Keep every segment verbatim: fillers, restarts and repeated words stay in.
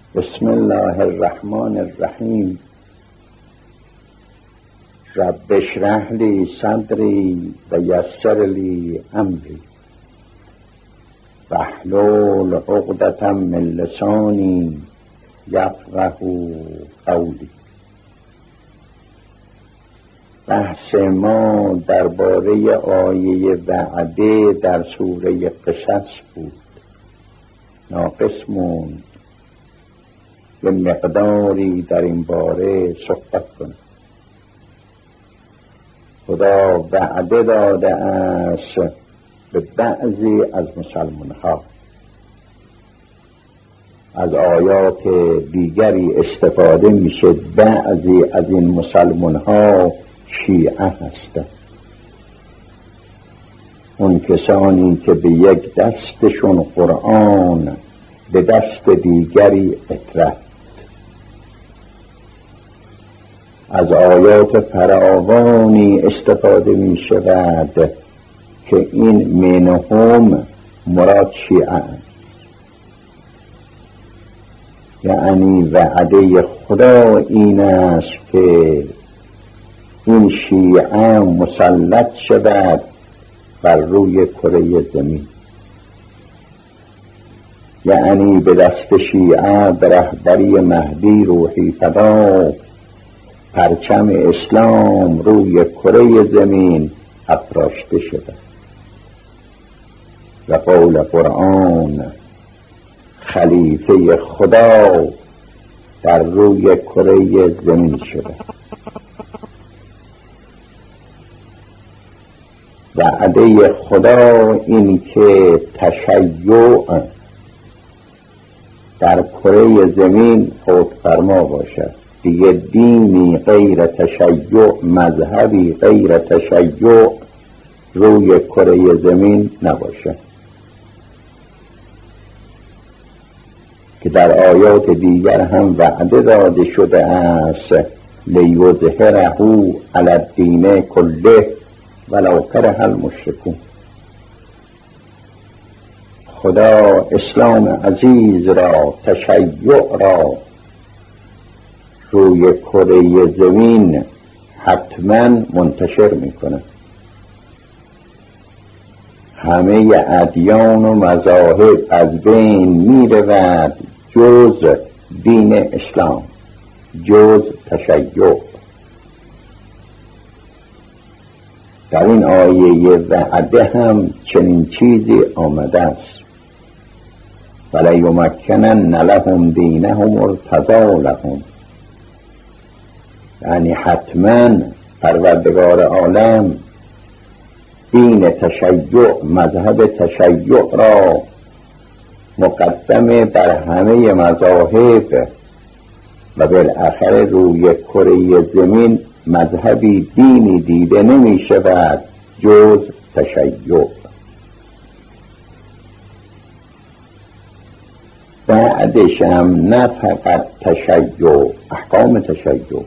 بسم الله الرحمن الرحیم. رب اشرح لی صدری و یسر لی امری واحلل عقدة من لسانی یفقهوا قولی. بحث ما درباره آیه وعده در سوره قصص بود. ناقص موند به مقداری در این باره صحبت کنم. خدا وعده داده است به بعضی از مسلمان ها. از آیات دیگری استفاده میشه. بعضی از این مسلمان ها شیعه هستند، اون کسانی که به یک دستشون قرآن، به دست دیگری اطرت. از آیات فراوانی استفاده می شود که این منهم مراد شیعه است. یعنی وعده خدا این است که این شیعه مسلط شود بر روی کره زمین. یعنی به دست شیعه به رهبری مهدی روحی فدا پرچم اسلام روی کره زمین افراشته شده و قول قرآن خلیفه خدا در روی کره زمین شده. وعده خدا این که تشیع در کره زمین فوت فرما باشد. دیگه دینی غیر تشیع، مذهبی غیر تشیع روی کره زمین نباشد، که در آیات دیگر هم وعده داده شده است لیظهره علی الدین کله ولو کره المشرکون. خدا اسلام عزیز را، تشیع را روی کره زمین حتما منتشر میکنه. همه ادیان و مذاهب از بین میرود جز دین اسلام، جز تشیع. در این آیه وعده هم چنین چیزی آمده است. ولیمکنن لهم دینهم ارتضی لهم. یعنی حتما پروردگار عالم دین تشیع، مذهب تشیع را مقدم بر همه مذاهب و بالاخره روی کره زمین مذهبی دینی دیده نمی شود جز تشیع. بعدش هم نه فقط تشیع، احکام تشیع،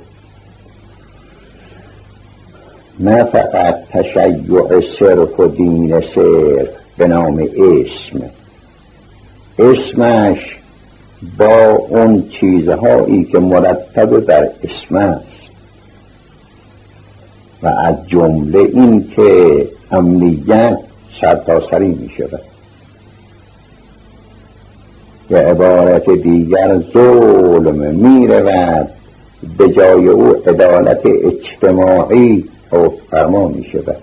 نه فقط تشیع صرف و دین صرف به نام اسم. اسمش با اون چیزهایی که مرتب بر اسم است و از جمله این که امنیت سرتاسری می شود. به عبارت دیگر ظلم می رود، به جای او عدالت اجتماعی حکم فرما می شود.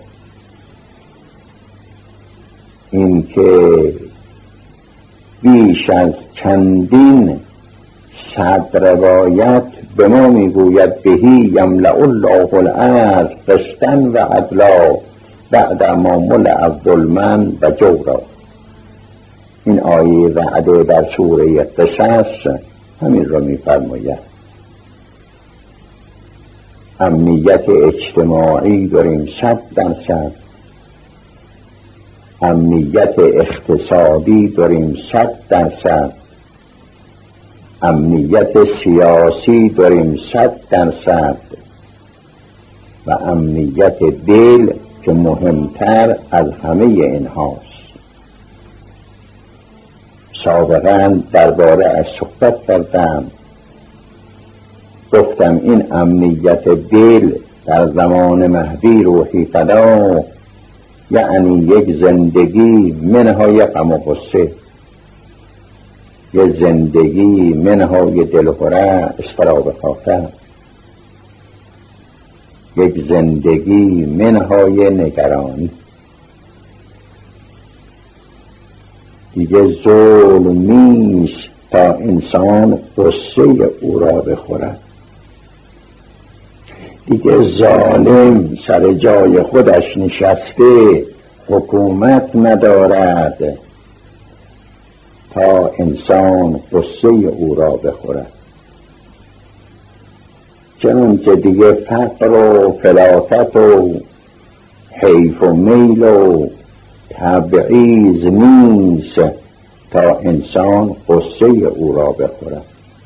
این که بیش از چندین صد روایت به ما می گوید بهی یملأ الله الارض قسطا و عدلا بعد ما ملأ ظلما و جورا. این آیه وعده در سوره قصص همین را می فرماید. امنیت اجتماعی داریم صد درصد، امنیت اقتصادی داریم صد درصد، امنیت سیاسی داریم صد درصد و امنیت دل که مهمتر از همه اینهاست. سابقا درباره اش صحبت کردم. گفتم این امنیت دل در زمان مهدی روحی فدا، یعنی یک زندگی منهای غم و غصه، یک زندگی منهای دلهره اضطراب خاطر، یک زندگی منهای نگرانی. دیگه ظلم نیست تا انسان غصه او را بخورد. دیگه ظالم سر جای خودش نشسته حکومت ندارد تا انسان غصه او را بخورد. چنانچه دیگه فقر و فلاکت و حیف و میل و تبعیض نیست تا انسان غصه او را بخورد.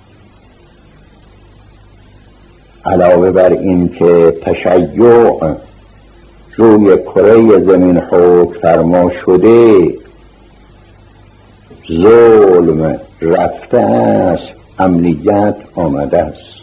علاوه بر این که تشیع روی کره زمین حکم فرما شده، ظلم رفته است، امنیت آمده است.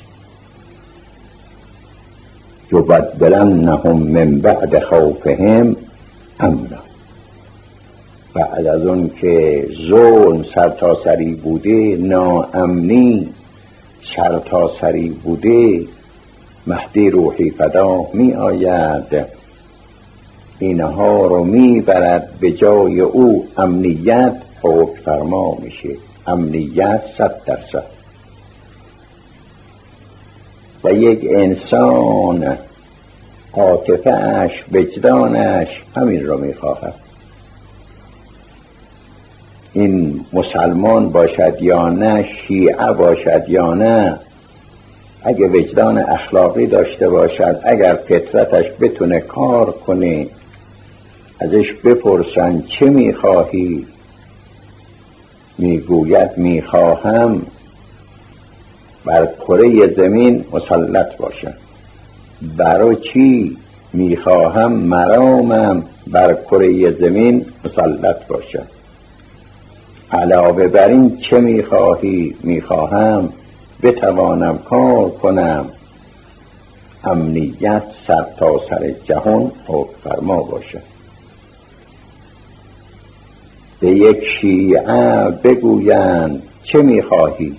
یبدلنهم من بعد خوفهم امنا. بعد از اون که ظلم سرتاسری بوده، ناامنی سرتاسری بوده، مهدی روحی فدا می آید، اینها رو می برد به جای او. امنیت حکم فرما میشه، امنیت صد درصد. و یک انسان عاطفه‌اش، وجدانش همین رو می خواهد. این مسلمان باشد یا نه، شیعه باشد یا نه، اگه وجدان اخلاقی داشته باشد، اگر فطرتش بتونه کار کنه، ازش بپرسن چه میخواهی، میگوید میخواهم بر کره زمین مسلط باشم. برای چی؟ میخواهم مرامم بر کره زمین مسلط باشم. علاوه بر این چه میخواهی؟ میخواهم بتوانم کار کنم، امنیت سر تا سر جهان حکم فرما باشد. به یک شیعه بگویند چه میخواهی،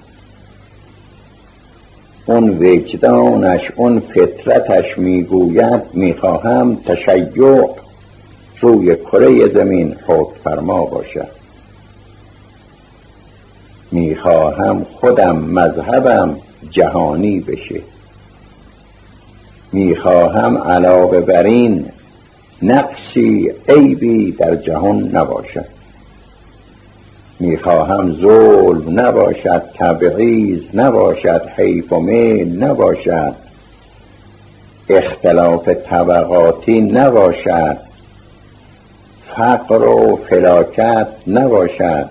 اون وجدانش، اون فطرتش میگوید میخواهم تشیع روی کره زمین حکم فرما باشد، میخواهم خودم مذهبم جهانی بشه، میخواهم علاوه بر این نقصی عیبی در جهان نباشد، میخواهم ظلم نباشد، تبعیض نباشد، حیف و میل نباشد، اختلاف طبقاتی نباشد، فقر و فلاکت نباشد.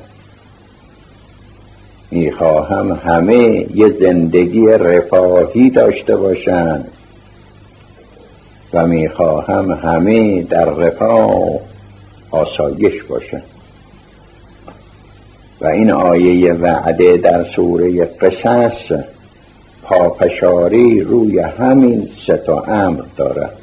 میخواهم همه یه زندگی رفاهی داشته باشند و میخواهم همه در رفاه آسایش باشند. و این آیه وعده در سوره قصص پافشاری روی همین سه تا امر دارد.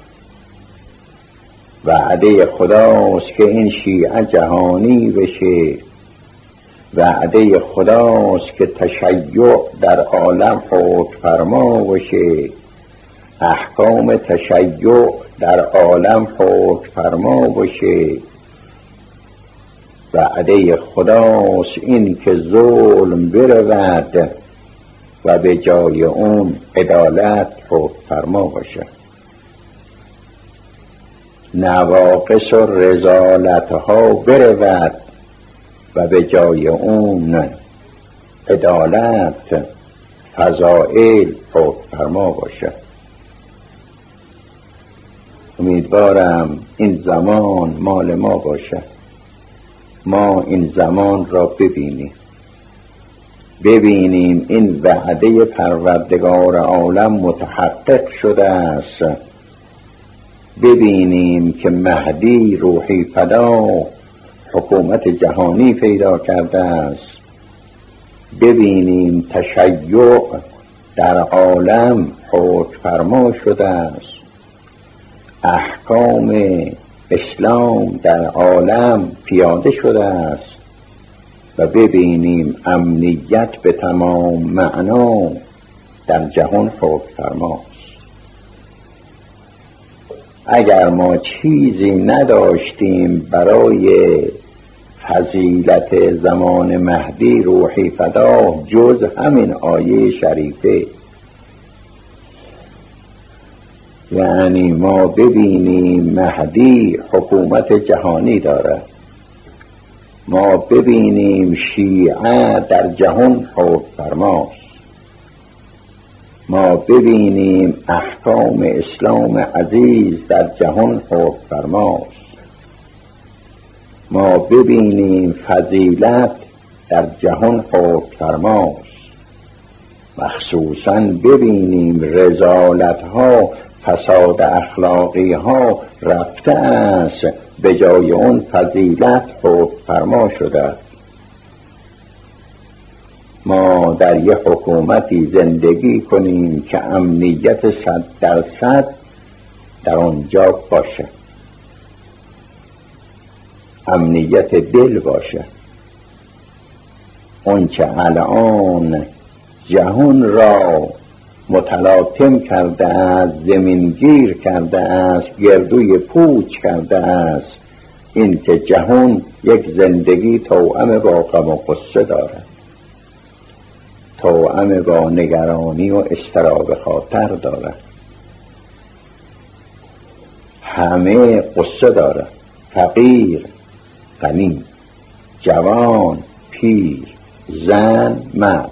وعده خداست که این شیعه جهانی بشه، وعده خداست که تشیع در عالم حکم فرما باشه، احکام تشیع در عالم حکم فرما باشه. وعده خداست این که ظلم برود و به جای اون عدالت حکم فرما باشه، نواقص و رذالت ها برود و به جای اون عدالت، فضائل حکم فرما باشه. امیدوارم این زمان مال ما باشه، ما این زمان را ببینیم ببینیم این وعده پروردگار عالم متحقق شده است، ببینیم که مهدی روحی فدا حکومت جهانی پیدا کرده است، ببینیم تشیع در عالم حکم فرما شده است، احکام اسلام در عالم پیاده شده است و ببینیم امنیت به تمام معنا در جهان حکم فرماست. اگر ما چیزی نداشتیم برای فضیلت زمان مهدی روحی فداه جز همین آیه شریفه، یعنی ما ببینیم مهدی حکومت جهانی دارد، ما ببینیم شیعه در جهان حکم فرماست، ما ببینیم احکام اسلام عزیز در جهان حکم فرماست، ما ببینیم فضیلت در جهان حکم فرماست، مخصوصاً ببینیم رذالت ها، فساد اخلاقی ها رفته است، به جای اون فضیلت حکم فرما شده. ما در یک حکومتی زندگی کنیم که امنیت صد درصد در آنجا باشه، امنیت دل باشه. اون که الان جهان را متلاطم کرده است، زمینگیر کرده است، گردوی پوچ کرده است، این که جهان یک زندگی توأم با غم و غصه دارد، توأم با نگرانی و اضطراب خاطر دارد، همه قصه دارد، فقیر غنی، جوان پیر، زن مرد.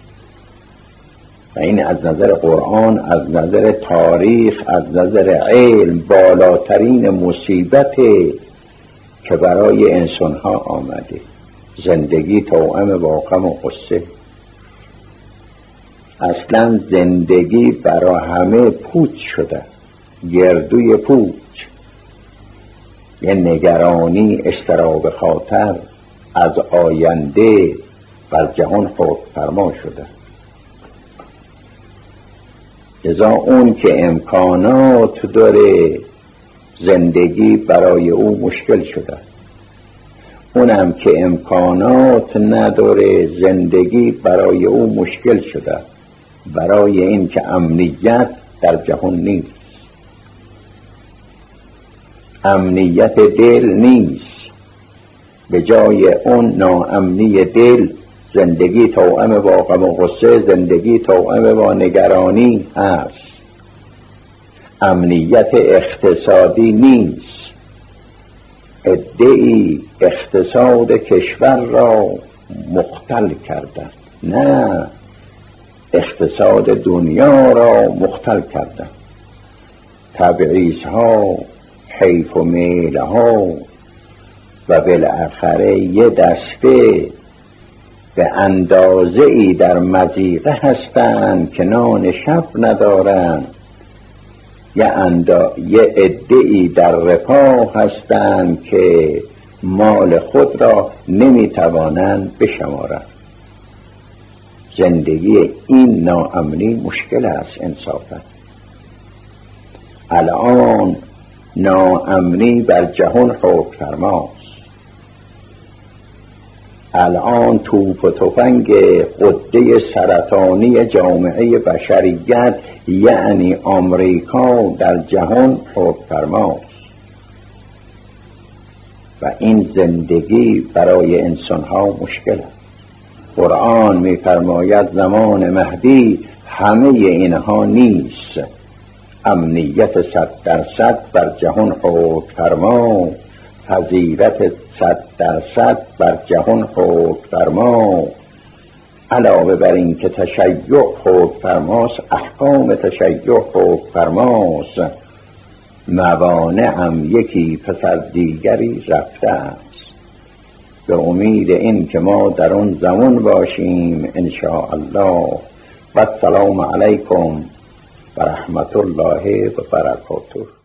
و این از نظر قرآن، از نظر تاریخ، از نظر علم بالاترین مصیبت که برای انسانها آمده، زندگی توأم با غم و غصه. اصلا زندگی برای همه پوچ شده، گردوی پوچ، یه نگرانی، اضطراب خاطر از آینده بر جهان حکم فرما شده. لذا اون که امکانات داره زندگی برای او مشکل شده، اونم که امکانات نداره زندگی برای او مشکل شده، برای این که امنیت در جهان نیست، امنیت دل نیست، به جای اون ناامنی دل، زندگی توأم با غم و غصه، زندگی توأم با نگرانی هست. امنیت اقتصادی نیست، عده‌ای اقتصاد کشور را مختل کردند، نه اقتصاد دنیا را مختل کردند. تبعیض ها، حیف و میل ها و بالاخره یه دسته به اندازه ای در مضیقه هستند که نان شب ندارند، یه اندا... یه عده‌ای در رفاه هستند که مال خود را نمیتوانند بشمارند. زندگی این ناامنی مشکل است انصافا. الان ناامنی بر جهان حکم فرماست، الان توپ و تفنگ غده سرطانی جامعه بشریت یعنی آمریکا در جهان حکم فرماست و این زندگی برای انسانها مشکل است. قرآن می فرماید زمان مهدی همه اینها نیست، امنیت صد درصد بر جهان حکم فرما، فضیلت صد درصد بر جهان حکم فرما، علاوه بر این که تشیع حکم فرماست، احکام تشیع حکم فرماست، موانع هم یکی پس از دیگری رفته است. به امید این که ما در اون زمان باشیم ان شاء الله. و السلام علیکم و رحمت الله و برکاته.